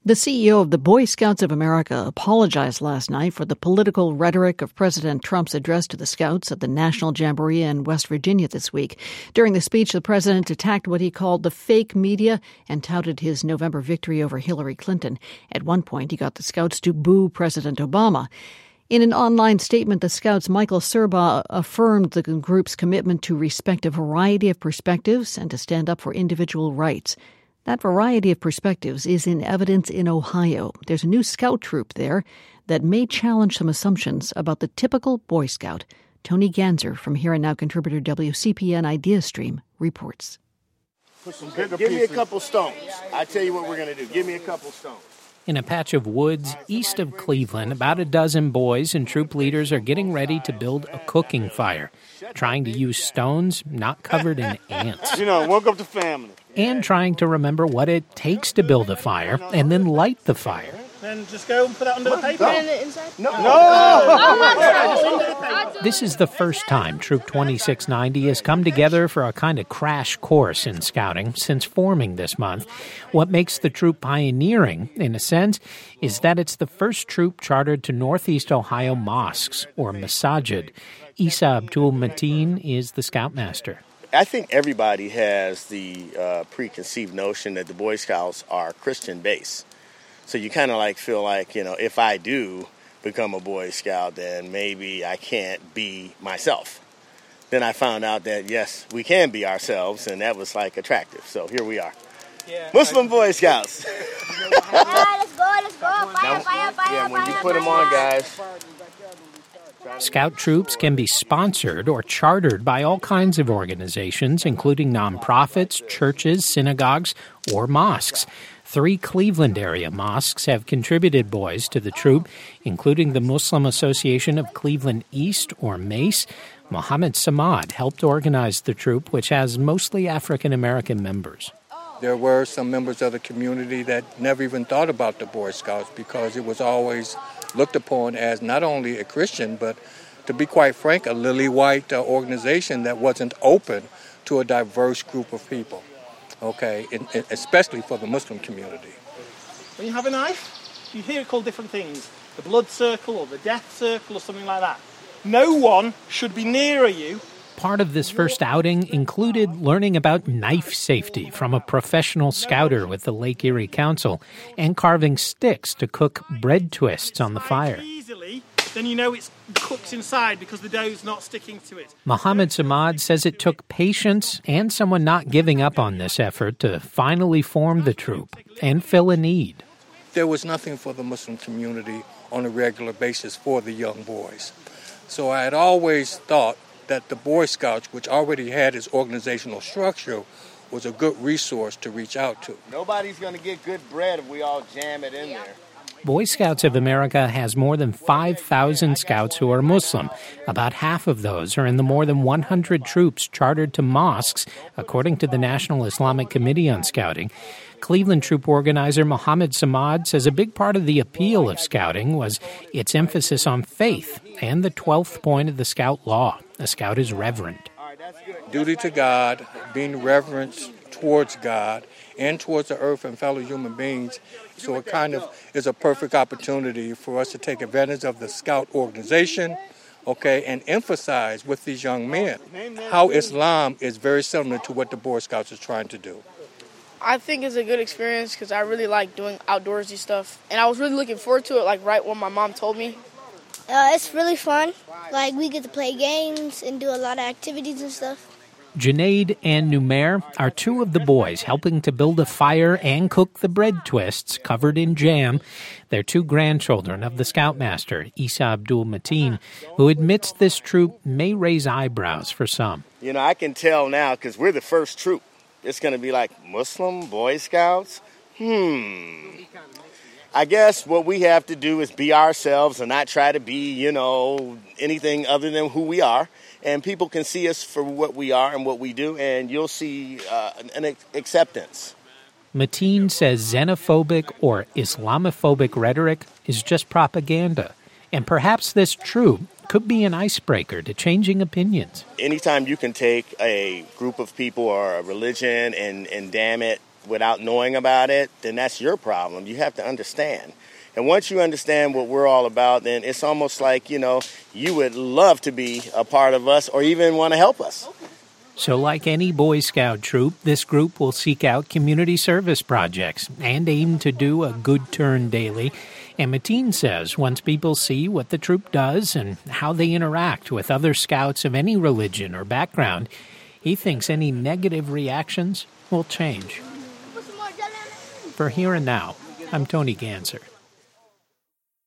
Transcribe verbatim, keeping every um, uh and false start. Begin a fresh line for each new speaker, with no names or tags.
The C E O of the Boy Scouts of America apologized last night for the political rhetoric of President Trump's address to the Scouts at the National Jamboree in West Virginia this week. During the speech, the president attacked what he called the fake media and touted his November victory over Hillary Clinton. At one point, he got the Scouts to boo President Obama. In an online statement, the Scouts' Michael Serba affirmed the group's commitment to respect a variety of perspectives and to stand up for individual rights. That variety of perspectives is in evidence in Ohio. There's a new Scout troop there that may challenge some assumptions about the typical Boy Scout. Tony Ganser from Here and Now contributor W C P N IdeaStream reports.
Give me a couple stones. I tell you what we're going to do. Give me a couple stones.
In a patch of woods east of Cleveland, about a dozen boys and troop leaders are getting ready to build a cooking fire, trying to use stones not covered in ants.
You know, welcome to family.
And trying to remember what it takes to build a fire and then light the fire.
Then just go and put that under the paper.
No.
And inside?
No. no.
no.
This is the first time Troop twenty-six ninety has come together for a kind of crash course in scouting since forming this month. What makes the troop pioneering, in a sense, is that it's the first troop chartered to Northeast Ohio mosques, or masajid. Isa Abdul Mateen is the scoutmaster.
I think everybody has the uh, preconceived notion that the Boy Scouts are Christian-based. So you kind of like feel like, you know, if I do become a Boy Scout, then maybe I can't be myself. Then I found out that, yes, we can be ourselves, and that was, like, attractive. So here we are. Yeah, Muslim I, Boy Scouts.
Yeah, let's go, let's go. Fire,
now,
fire, fire,
yeah, when
fire,
you put them
fire.
on, guys.
Scout troops can be sponsored or chartered by all kinds of organizations, including nonprofits, churches, synagogues, or mosques. Three Cleveland area mosques have contributed boys to the troop, including the Muslim Association of Cleveland East, or MACE. Mohammed Samad helped organize the troop, which has mostly African-American members.
There were some members of the community that never even thought about the Boy Scouts because it was always looked upon as not only a Christian, but, to be quite frank, a lily-white uh, organization that wasn't open to a diverse group of people, okay, in, in, especially for the Muslim community.
When you have a knife, you hear it called different things, the blood circle or the death circle or something like that. No one should be nearer you.
Part of this first outing included learning about knife safety from a professional scouter with the Lake Erie Council and carving sticks to cook bread twists on the fire.
Easily, then you know it's cooked inside because the dough's not sticking to it.
Mohammed Samad says it took patience and someone not giving up on this effort to finally form the troop and fill a need.
There was nothing for the Muslim community on a regular basis for the young boys. So I had always thought that the Boy Scouts, which already had its organizational structure, was a good resource to reach out to.
Nobody's going to get good bread if we all jam it in there.
Boy Scouts of America has more than five thousand scouts who are Muslim. About half of those are in the more than one hundred troops chartered to mosques, according to the National Islamic Committee on Scouting. Cleveland troop organizer Mohammed Samad says a big part of the appeal of scouting was its emphasis on faith and the twelfth point of the Scout law. A Scout is reverent.
Duty to God, being reverent towards God and towards the earth and fellow human beings. So it kind of is a perfect opportunity for us to take advantage of the Scout organization, okay, and emphasize with these young men how Islam is very similar to what the Boy Scouts is trying to do.
I think it's a good experience because I really like doing outdoorsy stuff. And I was really looking forward to it, like right when my mom told me.
Uh, it's really fun. Like, we get to play games and do a lot of activities and stuff.
Junaid and Numair are two of the boys helping to build a fire and cook the bread twists covered in jam. They're two grandchildren of the scoutmaster, Isa Abdul Mateen, who admits this troop may raise eyebrows for some.
You know, I can tell now because we're the first troop. It's going to be like Muslim Boy Scouts? Hmm. I guess what we have to do is be ourselves and not try to be, you know, anything other than who we are. And people can see us for what we are and what we do, and you'll see uh, an acceptance.
Mateen says xenophobic or Islamophobic rhetoric is just propaganda. And perhaps this troop could be an icebreaker to changing opinions.
Anytime you can take a group of people or a religion and, and damn it, without knowing about it, then that's your problem. You have to understand. And once you understand what we're all about, then it's almost like, you know, you would love to be a part of us or even want to help us.
So like any Boy Scout troop, this group will seek out community service projects and aim to do a good turn daily. And Mateen says once people see what the troop does and how they interact with other scouts of any religion or background, he thinks any negative reactions will change. For Here and Now, I'm Tony Ganser.